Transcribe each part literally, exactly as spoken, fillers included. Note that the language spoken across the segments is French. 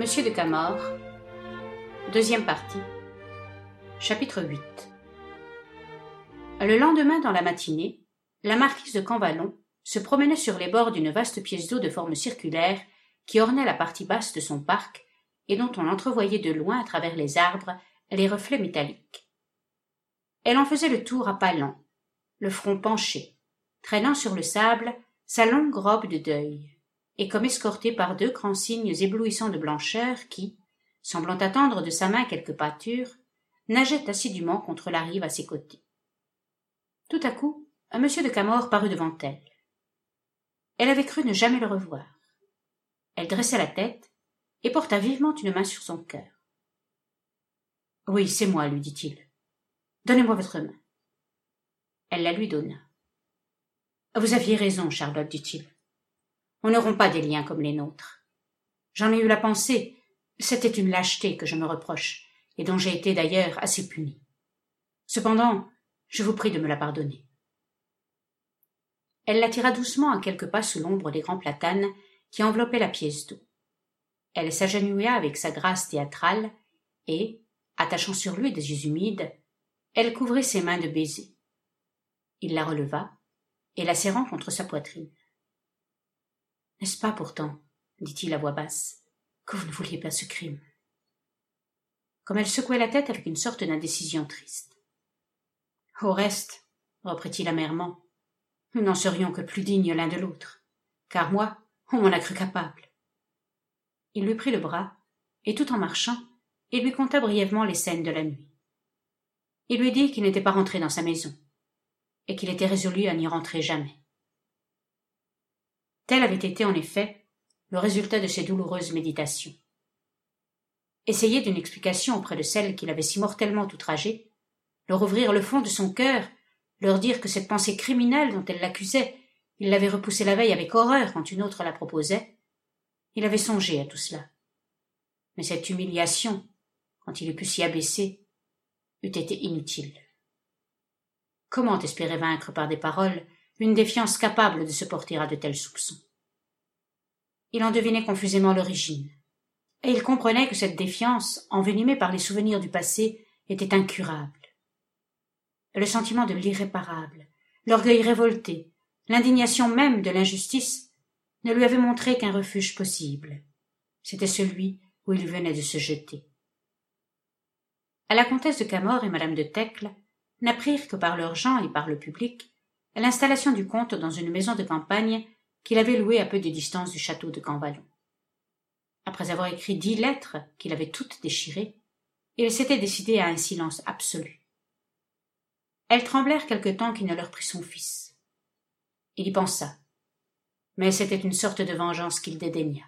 Monsieur de Camors, deuxième partie, chapitre huit. Le lendemain dans la matinée, la marquise de Camvalon se promenait sur les bords d'une vaste pièce d'eau de forme circulaire qui ornait la partie basse de son parc et dont on entrevoyait de loin à travers les arbres les reflets métalliques. Elle en faisait le tour à pas lents, le front penché, traînant sur le sable sa longue robe de deuil, et comme escortée par deux grands cygnes éblouissants de blancheur qui, semblant attendre de sa main quelque pâture, nageaient assidûment contre la rive à ses côtés. Tout à coup, un monsieur de Camors parut devant elle. Elle avait cru ne jamais le revoir. Elle dressa la tête et porta vivement une main sur son cœur. « Oui, c'est moi, lui dit-il. Donnez-moi votre main. » Elle la lui donna. « Vous aviez raison, Charlotte, dit-il. On ne rompt pas des liens comme les nôtres. J'en ai eu la pensée, c'était une lâcheté que je me reproche, et dont j'ai été d'ailleurs assez punie. Cependant, je vous prie de me la pardonner. » Elle l'attira doucement à quelques pas sous l'ombre des grands platanes qui enveloppaient la pièce d'eau. Elle s'agenouilla avec sa grâce théâtrale, et, attachant sur lui des yeux humides, elle couvrit ses mains de baisers. Il la releva, et la serrant contre sa poitrine. « N'est-ce pas pourtant, dit-il à voix basse, que vous ne vouliez pas ce crime ?» Comme elle secouait la tête avec une sorte d'indécision triste. « Au reste, reprit-il amèrement, nous n'en serions que plus dignes l'un de l'autre, car moi, on m'en a cru capable. » Il lui prit le bras, et tout en marchant, il lui conta brièvement les scènes de la nuit. Il lui dit qu'il n'était pas rentré dans sa maison, et qu'il était résolu à n'y rentrer jamais. Tel avait été en effet le résultat de ses douloureuses méditations. Essayer d'une explication auprès de celle qui l'avait si mortellement outragé, leur ouvrir le fond de son cœur, leur dire que cette pensée criminelle dont elle l'accusait, il l'avait repoussée la veille avec horreur quand une autre la proposait, il avait songé à tout cela. Mais cette humiliation, quand il eût pu s'y abaisser, eût été inutile. Comment espérer vaincre par des paroles une défiance capable de se porter à de tels soupçons? Il en devinait confusément l'origine, et il comprenait que cette défiance, envenimée par les souvenirs du passé, était incurable. Le sentiment de l'irréparable, l'orgueil révolté, l'indignation même de l'injustice ne lui avaient montré qu'un refuge possible. C'était celui où il venait de se jeter. À la comtesse de Camors et madame de Tecles n'apprirent que par leurs gens et par le public l'installation du comte dans une maison de campagne qu'il avait louée à peu de distance du château de Camvalon. Après avoir écrit dix lettres qu'il avait toutes déchirées, il s'était décidé à un silence absolu. Elles tremblèrent quelque temps qu'il ne leur prit son fils. Il y pensa, mais c'était une sorte de vengeance qu'il dédaigna.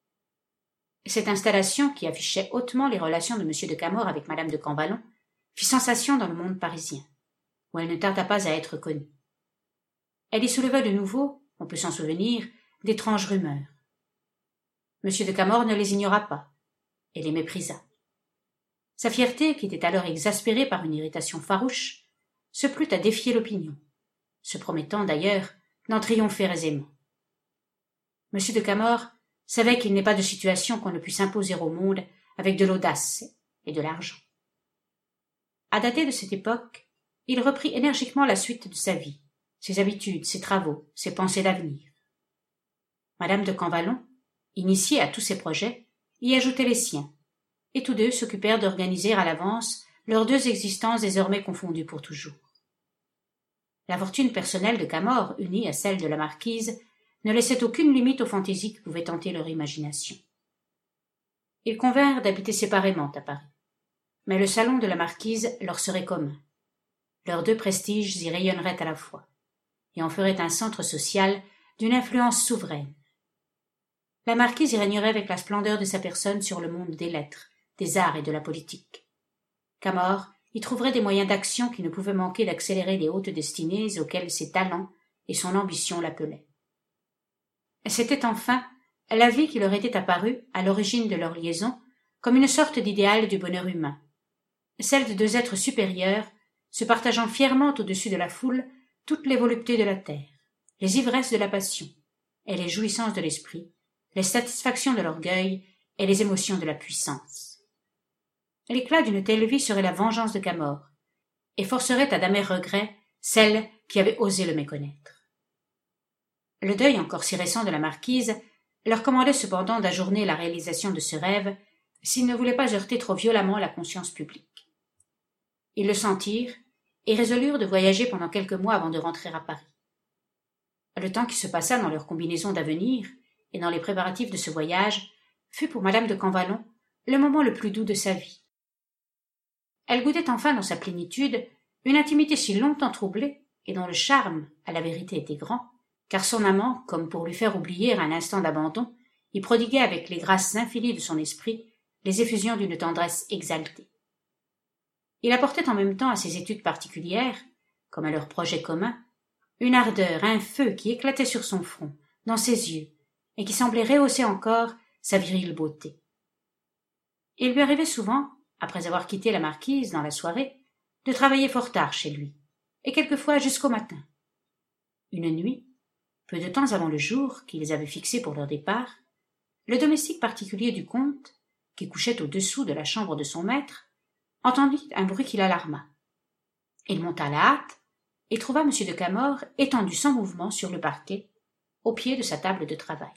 Cette installation, qui affichait hautement les relations de monsieur de Camors avec madame de Camvalon, fit sensation dans le monde parisien, où elle ne tarda pas à être connue. Elle y souleva de nouveau, on peut s'en souvenir, d'étranges rumeurs. Monsieur de Camors ne les ignora pas, et les méprisa. Sa fierté, qui était alors exaspérée par une irritation farouche, se plut à défier l'opinion, se promettant d'ailleurs d'en triompher aisément. Monsieur de Camors savait qu'il n'est pas de situation qu'on ne puisse imposer au monde avec de l'audace et de l'argent. À dater de cette époque, il reprit énergiquement la suite de sa vie, ses habitudes, ses travaux, ses pensées d'avenir. Madame de Camvalon, initiée à tous ses projets, y ajoutait les siens, et tous deux s'occupèrent d'organiser à l'avance leurs deux existences désormais confondues pour toujours. La fortune personnelle de Camors, unie à celle de la marquise, ne laissait aucune limite aux fantaisies qui pouvaient tenter leur imagination. Ils convinrent d'habiter séparément à Paris, mais le salon de la marquise leur serait commun. Leurs deux prestiges y rayonneraient à la fois, et en feraient un centre social d'une influence souveraine. La marquise y régnerait avec la splendeur de sa personne sur le monde des lettres, des arts et de la politique. Camors y trouverait des moyens d'action qui ne pouvaient manquer d'accélérer les hautes destinées auxquelles ses talents et son ambition l'appelaient. C'était enfin la vie qui leur était apparue, à l'origine de leur liaison, comme une sorte d'idéal du bonheur humain, celle de deux êtres supérieurs, se partageant fièrement au-dessus de la foule toutes les voluptés de la terre, les ivresses de la passion et les jouissances de l'esprit, les satisfactions de l'orgueil et les émotions de la puissance. L'éclat d'une telle vie serait la vengeance de Camor, et forcerait à d'amers regrets celle qui avait osé le méconnaître. Le deuil encore si récent de la marquise leur commandait cependant d'ajourner la réalisation de ce rêve s'ils ne voulaient pas heurter trop violemment la conscience publique. Ils le sentirent et résolurent de voyager pendant quelques mois avant de rentrer à Paris. Le temps qui se passa dans leur combinaison d'avenir et dans les préparatifs de ce voyage fut pour madame de Camvalon le moment le plus doux de sa vie. Elle goûtait enfin dans sa plénitude une intimité si longtemps troublée et dont le charme, à la vérité, était grand, car son amant, comme pour lui faire oublier un instant d'abandon, y prodiguait avec les grâces infinies de son esprit les effusions d'une tendresse exaltée. Il apportait en même temps à ses études particulières, comme à leurs projets communs, une ardeur, un feu qui éclatait sur son front, dans ses yeux, et qui semblait rehausser encore sa virile beauté. Il lui arrivait souvent, après avoir quitté la marquise dans la soirée, de travailler fort tard chez lui, et quelquefois jusqu'au matin. Une nuit, peu de temps avant le jour qu'ils avaient fixé pour leur départ, le domestique particulier du comte, qui couchait au-dessous de la chambre de son maître, entendit un bruit qui l'alarma. Il monta à la hâte et trouva M. de Camor étendu sans mouvement sur le parquet, au pied de sa table de travail.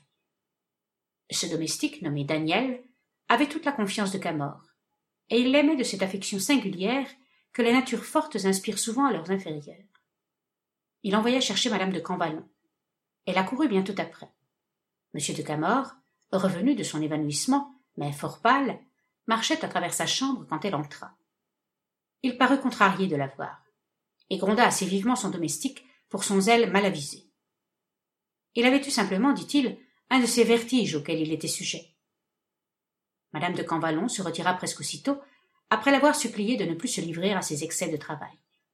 Ce domestique, nommé Daniel, avait toute la confiance de Camor, et il l'aimait de cette affection singulière que les natures fortes inspirent souvent à leurs inférieurs. Il envoya chercher madame de Camvalon. Elle accourut bientôt après. M. de Camor, revenu de son évanouissement, mais fort pâle, marchait à travers sa chambre quand elle entra. Il parut contrarié de la voir, et gronda assez vivement son domestique pour son zèle mal avisé. Il avait eu simplement, dit-il, un de ces vertiges auxquels il était sujet. Madame de Camvalon se retira presque aussitôt, après l'avoir supplié de ne plus se livrer à ses excès de travail.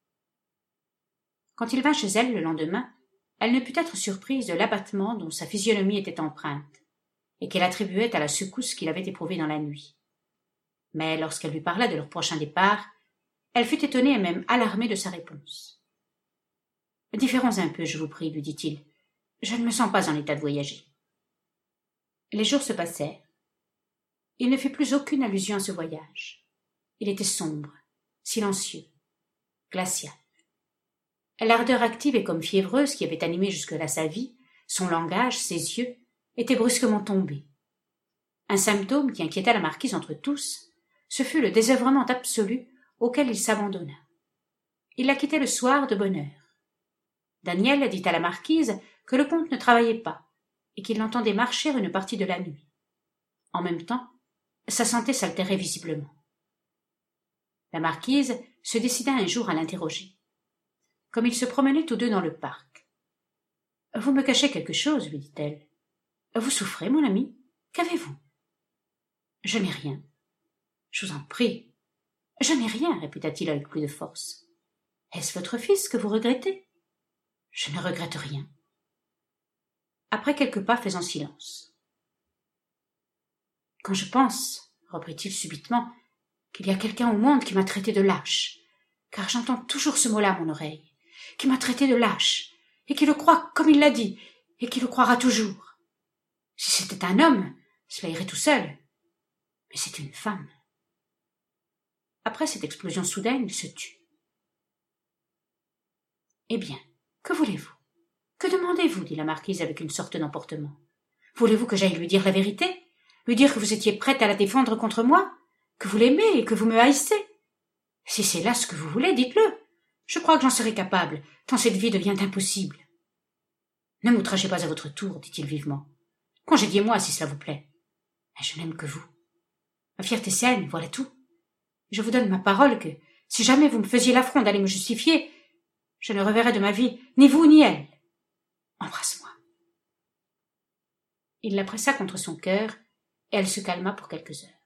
Quand il vint chez elle le lendemain, elle ne put être surprise de l'abattement dont sa physionomie était empreinte, et qu'elle attribuait à la secousse qu'il avait éprouvée dans la nuit. Mais lorsqu'elle lui parla de leur prochain départ, elle fut étonnée et même alarmée de sa réponse. « Différons un peu, je vous prie, lui dit-il. Je ne me sens pas en état de voyager. » Les jours se passèrent. Il ne fit plus aucune allusion à ce voyage. Il était sombre, silencieux, glacial. L'ardeur active et comme fiévreuse qui avait animé jusque-là sa vie, son langage, ses yeux, était brusquement tombé. Un symptôme qui inquiéta la marquise entre tous, ce fut le désœuvrement absolu auquel il s'abandonna. Il la quittait le soir de bonne heure. Daniel dit à la marquise que le comte ne travaillait pas et qu'il l'entendait marcher une partie de la nuit. En même temps, sa santé s'altérait visiblement. La marquise se décida un jour à l'interroger. Comme ils se promenaient tous deux dans le parc. « Vous me cachez quelque chose, lui dit-elle. Vous souffrez, mon ami? Qu'avez-vous? » « Je n'ai rien. »« Je vous en prie. »« Je n'ai rien, répéta-t-il avec plus de force. »« Est-ce votre fils que vous regrettez? »« Je ne regrette rien. » Après quelques pas faisant silence. « Quand je pense, reprit-il subitement, qu'il y a quelqu'un au monde qui m'a traité de lâche, car j'entends toujours ce mot-là à mon oreille, qui m'a traité de lâche, et qui le croit comme il l'a dit, et qui le croira toujours. Si c'était un homme, cela irait tout seul, mais c'est une femme. » Après cette explosion soudaine, il se tut. « Eh bien, que voulez-vous? Que demandez-vous » dit la marquise avec une sorte d'emportement. « Voulez-vous que j'aille lui dire la vérité? Lui dire que vous étiez prête à la défendre contre moi? Que vous l'aimez et que vous me haïssez? Si c'est là ce que vous voulez, dites-le. Je crois que j'en serai capable, tant cette vie devient impossible. »« Ne m'outragez pas à votre tour, dit-il vivement. Congédiez-moi si cela vous plaît. Mais je n'aime que vous. Ma fierté saine, voilà tout. Je vous donne ma parole que, si jamais vous me faisiez l'affront d'aller me justifier, je ne reverrai de ma vie ni vous ni elle. Embrasse-moi. » Il la pressa contre son cœur, et elle se calma pour quelques heures.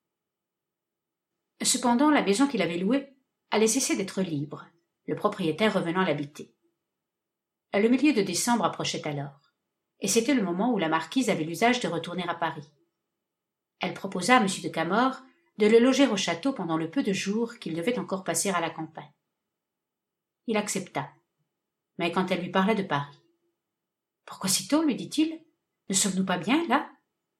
Cependant, la maison qu'il avait louée allait cesser d'être libre, le propriétaire revenant l'habiter. Le milieu de décembre approchait alors, et c'était le moment où la marquise avait l'usage de retourner à Paris. Elle proposa à M. de Camor de le loger au château pendant le peu de jours qu'il devait encore passer à la campagne. Il accepta, mais quand elle lui parla de Paris. « Pourquoi si tôt, lui dit-il, ne sommes-nous pas bien là ? »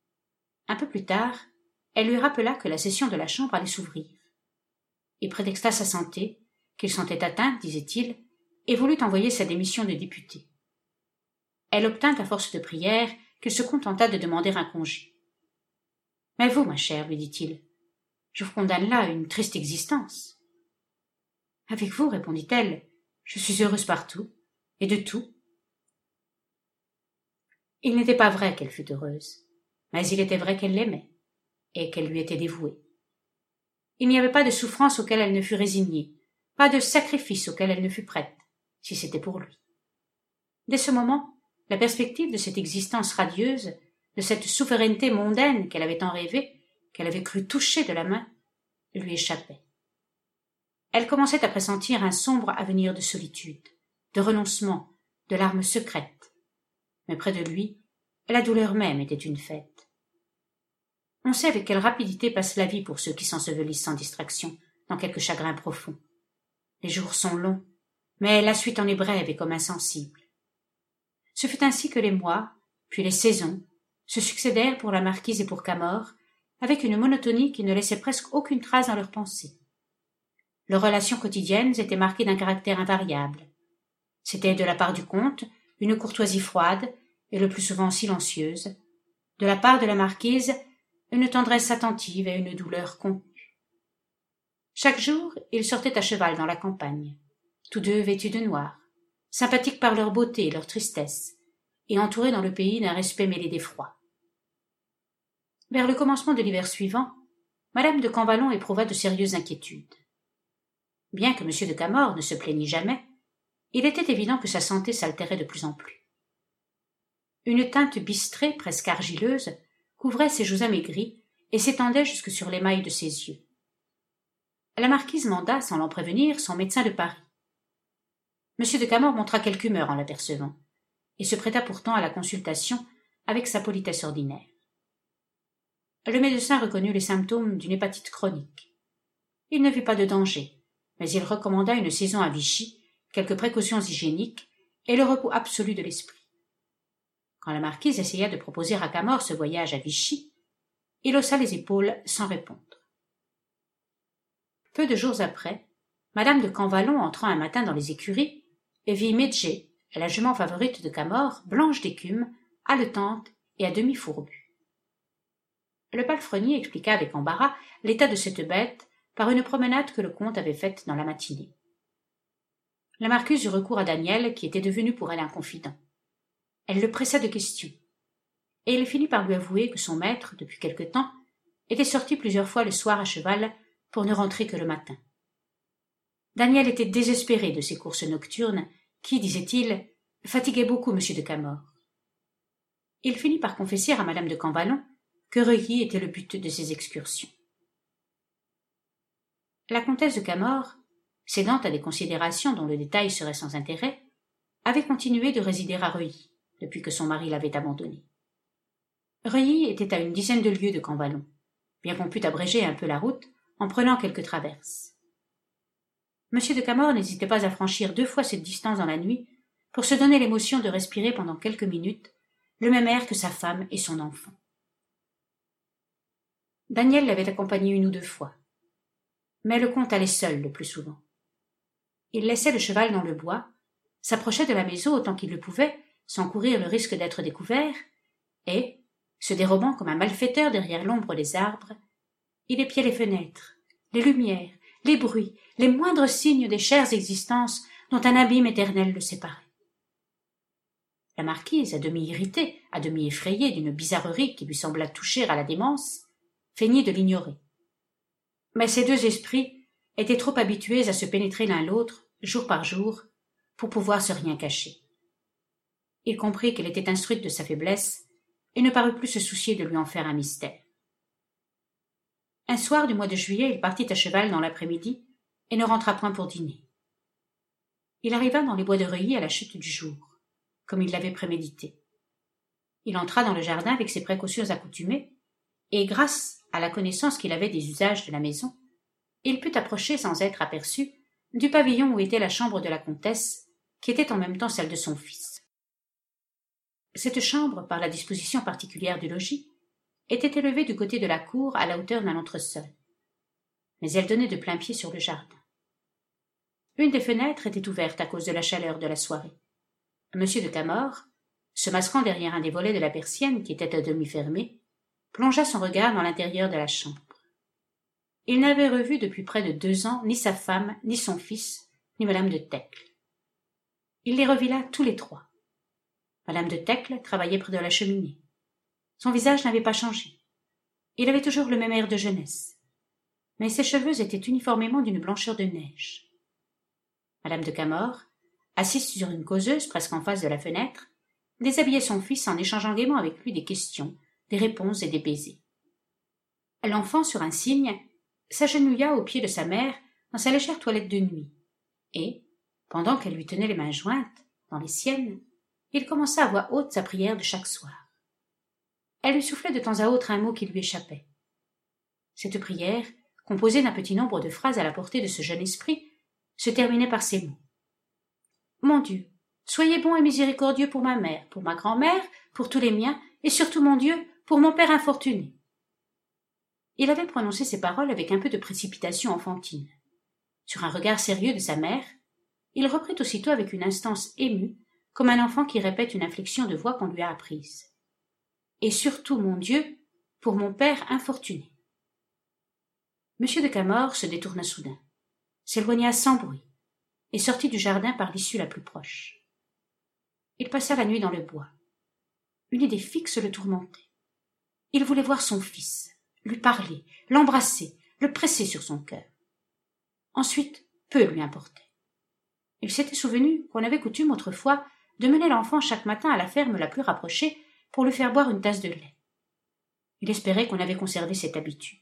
Un peu plus tard, elle lui rappela que la session de la Chambre allait s'ouvrir. Il prétexta sa santé, qu'il sentait atteinte, disait-il, et voulut envoyer sa démission de député. Elle obtint à force de prières qu'il se contenta de demander un congé. « Mais vous, ma chère, lui dit-il, je vous condamne là à une triste existence. »« Avec vous, répondit-elle, je suis heureuse partout, et de tout. » Il n'était pas vrai qu'elle fût heureuse, mais il était vrai qu'elle l'aimait, et qu'elle lui était dévouée. Il n'y avait pas de souffrance auquel elle ne fût résignée, pas de sacrifice auquel elle ne fût prête, si c'était pour lui. Dès ce moment, la perspective de cette existence radieuse, de cette souveraineté mondaine qu'elle avait tant rêvée, qu'elle avait cru toucher de la main, lui échappait. Elle commençait à pressentir un sombre avenir de solitude, de renoncement, de larmes secrètes. Mais près de lui, la douleur même était une fête. On sait avec quelle rapidité passe la vie pour ceux qui s'ensevelissent sans distraction dans quelque chagrin profond. Les jours sont longs, mais la suite en est brève et comme insensible. Ce fut ainsi que les mois, puis les saisons, se succédèrent pour la marquise et pour Camor, avec une monotonie qui ne laissait presque aucune trace dans leurs pensées. Leurs relations quotidiennes étaient marquées d'un caractère invariable. C'était de la part du comte une courtoisie froide et le plus souvent silencieuse, de la part de la marquise une tendresse attentive et une douleur contenue. Chaque jour, ils sortaient à cheval dans la campagne, tous deux vêtus de noir, sympathiques par leur beauté et leur tristesse, et entourés dans le pays d'un respect mêlé d'effroi. Vers le commencement de l'hiver suivant, madame de Cambalon éprouva de sérieuses inquiétudes. Bien que monsieur de Camor ne se plaignît jamais, il était évident que sa santé s'altérait de plus en plus. Une teinte bistrée, presque argileuse, couvrait ses joues amaigries et s'étendait jusque sur l'émail de ses yeux. La marquise manda, sans l'en prévenir, son médecin de Paris. Monsieur de Camor montra quelque humeur en l'apercevant, et se prêta pourtant à la consultation avec sa politesse ordinaire. Le médecin reconnut les symptômes d'une hépatite chronique. Il ne vit pas de danger, mais il recommanda une saison à Vichy, quelques précautions hygiéniques et le repos absolu de l'esprit. Quand la marquise essaya de proposer à Camor ce voyage à Vichy, il haussa les épaules sans répondre. Peu de jours après, madame de Cambalon entra un matin dans les écuries et vit Medjé, la jument favorite de Camor, blanche d'écume, haletante et à demi fourbue. Le palefrenier expliqua avec embarras l'état de cette bête par une promenade que le comte avait faite dans la matinée. La marquise eut recours à Daniel, qui était devenu pour elle un confident. Elle le pressa de questions, et il finit par lui avouer que son maître, depuis quelque temps, était sorti plusieurs fois le soir à cheval pour ne rentrer que le matin. Daniel était désespéré de ces courses nocturnes qui, disait-il, fatiguaient beaucoup M. de Camor. Il finit par confesser à madame de Cambalon que Reuilly était le but de ses excursions. La comtesse de Camor, cédant à des considérations dont le détail serait sans intérêt, avait continué de résider à Reuilly depuis que son mari l'avait abandonnée. Reuilly était à une dizaine de lieues de Cambalon, bien qu'on pût abréger un peu la route en prenant quelques traverses. M. de Camor n'hésitait pas à franchir deux fois cette distance dans la nuit pour se donner l'émotion de respirer pendant quelques minutes le même air que sa femme et son enfant. Daniel l'avait accompagné une ou deux fois, mais le comte allait seul le plus souvent. Il laissait le cheval dans le bois, s'approchait de la maison autant qu'il le pouvait, sans courir le risque d'être découvert, et, se dérobant comme un malfaiteur derrière l'ombre des arbres, il épiait les fenêtres, les lumières, les bruits, les moindres signes des chères existences dont un abîme éternel le séparait. La marquise, à demi irritée, à demi effrayée d'une bizarrerie qui lui sembla toucher à la démence, feignit de l'ignorer. Mais ces deux esprits étaient trop habitués à se pénétrer l'un l'autre, jour par jour, pour pouvoir se rien cacher. Il comprit qu'elle était instruite de sa faiblesse et ne parut plus se soucier de lui en faire un mystère. Un soir du mois de juillet, il partit à cheval dans l'après-midi et ne rentra point pour dîner. Il arriva dans les bois de Reuilly à la chute du jour, comme il l'avait prémédité. Il entra dans le jardin avec ses précautions accoutumées, et grâce à la connaissance qu'il avait des usages de la maison, il put approcher sans être aperçu du pavillon où était la chambre de la comtesse, qui était en même temps celle de son fils. Cette chambre, par la disposition particulière du logis, était élevée du côté de la cour à la hauteur d'un entresol, mais elle donnait de plain-pied sur le jardin. Une des fenêtres était ouverte à cause de la chaleur de la soirée. Monsieur de Camors, se masquant derrière un des volets de la persienne qui était à demi fermée, plongea son regard dans l'intérieur de la chambre. Il n'avait revu depuis près de deux ans ni sa femme, ni son fils, ni madame de Tecles. Il les revit là tous les trois. Madame de Tecles travaillait près de la cheminée. Son visage n'avait pas changé. Il avait toujours le même air de jeunesse, mais ses cheveux étaient uniformément d'une blancheur de neige. Madame de Camors, assise sur une causeuse presque en face de la fenêtre, déshabillait son fils en échangeant gaiement avec lui des questions, des réponses et des baisers. L'enfant, sur un signe, s'agenouilla aux pieds de sa mère dans sa légère toilette de nuit, et, pendant qu'elle lui tenait les mains jointes dans les siennes, il commença à voix haute sa prière de chaque soir. Elle lui soufflait de temps à autre un mot qui lui échappait. Cette prière, composée d'un petit nombre de phrases à la portée de ce jeune esprit, se terminait par ces mots. « Mon Dieu, soyez bon et miséricordieux pour ma mère, pour ma grand-mère, pour tous les miens, et surtout, mon Dieu, pour mon père infortuné. » Il avait prononcé ces paroles avec un peu de précipitation enfantine. Sur un regard sérieux de sa mère, il reprit aussitôt avec une instance émue, comme un enfant qui répète une inflexion de voix qu'on lui a apprise. « Et surtout, mon Dieu, pour mon père infortuné. » Monsieur de Camors se détourna soudain, s'éloigna sans bruit, et sortit du jardin par l'issue la plus proche. Il passa la nuit dans le bois. Une idée fixe le tourmentait. Il voulait voir son fils, lui parler, l'embrasser, le presser sur son cœur. Ensuite, peu lui importait. Il s'était souvenu qu'on avait coutume autrefois de mener l'enfant chaque matin à la ferme la plus rapprochée pour lui faire boire une tasse de lait. Il espérait qu'on avait conservé cette habitude.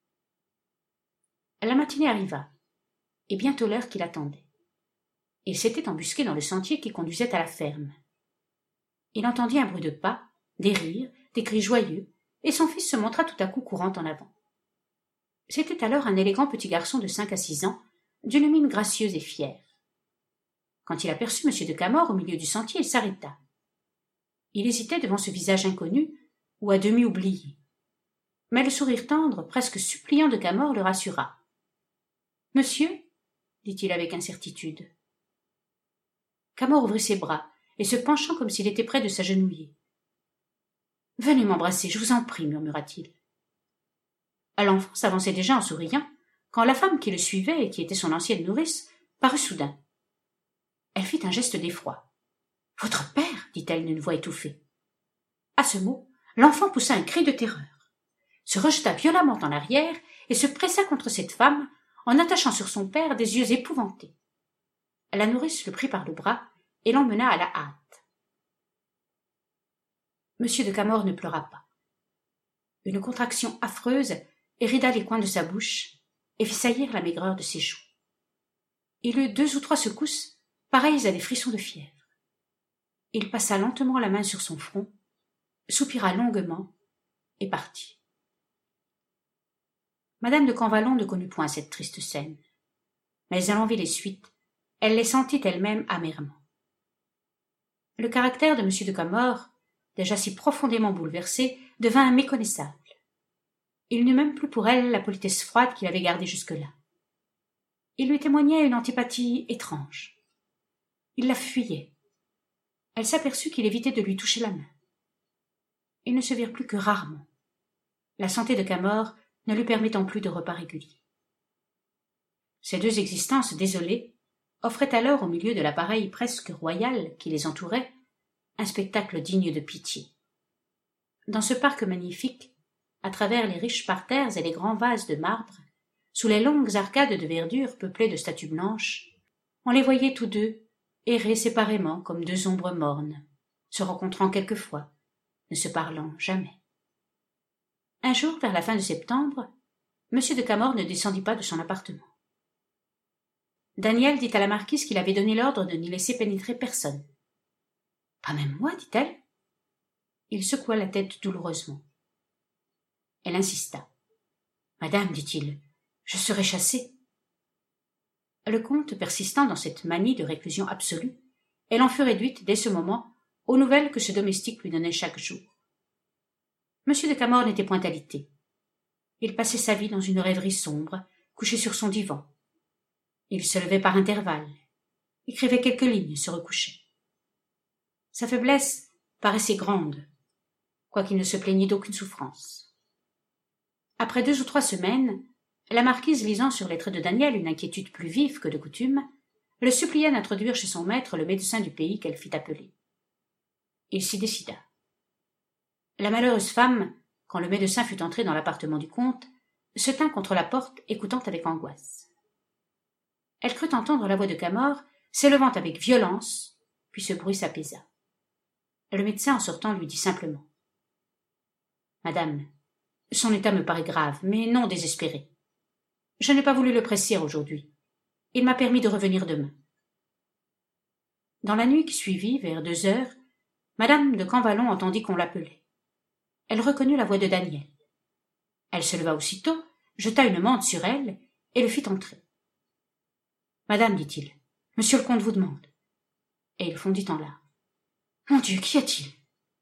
La matinée arriva, et bientôt l'heure qu'il attendait. Il s'était embusqué dans le sentier qui conduisait à la ferme. Il entendit un bruit de pas, des rires, des cris joyeux, et son fils se montra tout à coup courant en avant. C'était alors un élégant petit garçon de cinq à six ans, d'une mine gracieuse et fière. Quand il aperçut Monsieur de Camors au milieu du sentier, il s'arrêta. Il hésitait devant ce visage inconnu, ou à demi oublié. Mais le sourire tendre, presque suppliant de Camors le rassura. « Monsieur » dit-il avec incertitude. Camors ouvrit ses bras, et se penchant comme s'il était près de s'agenouiller. « Venez m'embrasser, je vous en prie, murmura-t-il. L'enfant s'avançait déjà en souriant, quand la femme qui le suivait et qui était son ancienne nourrice parut soudain. Elle fit un geste d'effroi. « Votre père » dit-elle d'une voix étouffée. À ce mot, l'enfant poussa un cri de terreur, se rejeta violemment en arrière et se pressa contre cette femme en attachant sur son père des yeux épouvantés. La nourrice le prit par le bras et l'emmena à la hâte. Monsieur de Camors ne pleura pas. Une contraction affreuse érida les coins de sa bouche et fit saillir la maigreur de ses joues. Il eut deux ou trois secousses, pareilles à des frissons de fièvre. Il passa lentement la main sur son front, soupira longuement et partit. Madame de Camvalon ne connut point cette triste scène, mais elle en vit les suites, elle les sentit elle-même amèrement. Le caractère de Monsieur de Camors, déjà si profondément bouleversé, devint méconnaissable. Il n'eut même plus pour elle la politesse froide qu'il avait gardée jusque-là. Il lui témoignait une antipathie étrange. Il la fuyait. Elle s'aperçut qu'il évitait de lui toucher la main. Ils ne se virent plus que rarement, la santé de Camors ne lui permettant plus de repas réguliers. Ces deux existences désolées offraient alors au milieu de l'appareil presque royal qui les entourait un spectacle digne de pitié. Dans ce parc magnifique, à travers les riches parterres et les grands vases de marbre, sous les longues arcades de verdure peuplées de statues blanches, on les voyait tous deux errer séparément comme deux ombres mornes, se rencontrant quelquefois, ne se parlant jamais. Un jour, vers la fin de septembre, Monsieur de Camors ne descendit pas de son appartement. Daniel dit à la marquise qu'il avait donné l'ordre de n'y laisser pénétrer personne. « Pas même moi, dit-elle. » Il secoua la tête douloureusement. Elle insista. « Madame, dit-il, je serai chassé. » Le comte, persistant dans cette manie de réclusion absolue, elle en fut réduite dès ce moment aux nouvelles que ce domestique lui donnait chaque jour. Monsieur de Camors n'était point alité. Il passait sa vie dans une rêverie sombre, couché sur son divan. Il se levait par intervalles, écrivait quelques lignes et se recouchait. Sa faiblesse paraissait grande, quoiqu'il ne se plaignît d'aucune souffrance. Après deux ou trois semaines, la marquise, lisant sur les traits de Daniel une inquiétude plus vive que de coutume, le supplia d'introduire chez son maître le médecin du pays qu'elle fit appeler. Il s'y décida. La malheureuse femme, quand le médecin fut entré dans l'appartement du comte, se tint contre la porte, écoutant avec angoisse. Elle crut entendre la voix de Camors s'élevant avec violence, puis ce bruit s'apaisa. Le médecin, en sortant, lui dit simplement « Madame, son état me paraît grave, mais non désespéré. Je n'ai pas voulu le presser aujourd'hui. Il m'a permis de revenir demain. » Dans la nuit qui suivit, vers deux heures, madame de Camvalon entendit qu'on l'appelait. Elle reconnut la voix de Daniel. Elle se leva aussitôt, jeta une mante sur elle et le fit entrer. « Madame, dit-il, monsieur le comte vous demande. » Et il fondit en larmes. « Mon Dieu, qu'y a-t-il » ?«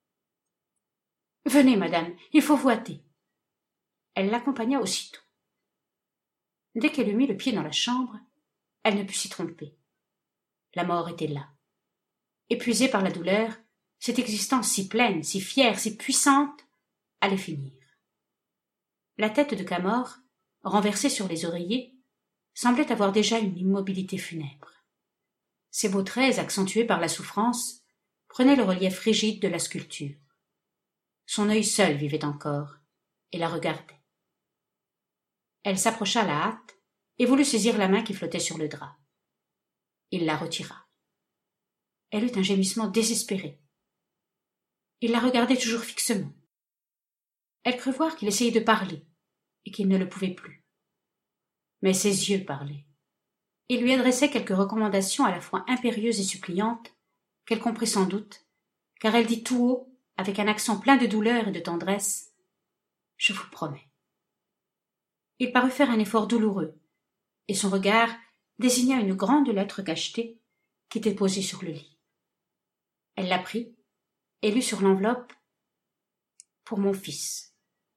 Venez, madame, il faut vous hâter. » Elle l'accompagna aussitôt. Dès qu'elle eut mis le pied dans la chambre, elle ne put s'y tromper. La mort était là. Épuisée par la douleur, cette existence si pleine, si fière, si puissante, allait finir. La tête de Camors, renversée sur les oreillers, semblait avoir déjà une immobilité funèbre. Ses beaux traits, accentués par la souffrance, prenaient le relief rigide de la sculpture. Son œil seul vivait encore, et la regardait. Elle s'approcha à la hâte et voulut saisir la main qui flottait sur le drap. Il la retira. Elle eut un gémissement désespéré. Il la regardait toujours fixement. Elle crut voir qu'il essayait de parler et qu'il ne le pouvait plus. Mais ses yeux parlaient. Il lui adressait quelques recommandations à la fois impérieuses et suppliantes, qu'elle comprit sans doute, car elle dit tout haut, avec un accent plein de douleur et de tendresse, « Je vous promets. » Il parut faire un effort douloureux, et son regard désigna une grande lettre cachetée qui était posée sur le lit. Elle la prit et lut sur l'enveloppe « Pour mon fils. »«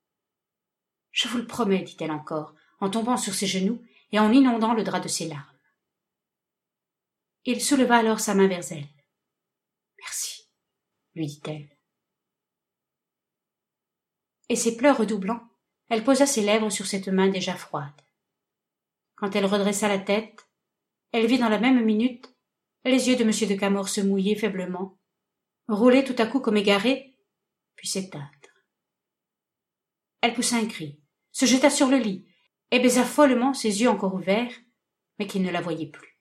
Je vous le promets, dit-elle encore, en tombant sur ses genoux et en inondant le drap de ses larmes. Il souleva alors sa main vers elle. « Merci, lui dit-elle. » Et ses pleurs redoublant, elle posa ses lèvres sur cette main déjà froide. Quand elle redressa la tête, elle vit dans la même minute les yeux de M. de Camors se mouiller faiblement, rouler tout à coup comme égarés, puis s'éteindre. Elle poussa un cri, se jeta sur le lit, et baisa follement ses yeux encore ouverts, mais qui ne la voyaient plus.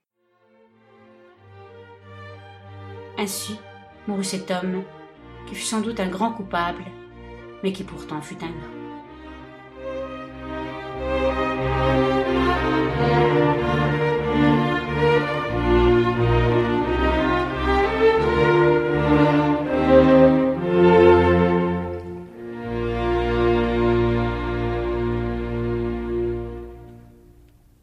Ainsi mourut cet homme, qui fut sans doute un grand coupable, mais qui pourtant fut un homme.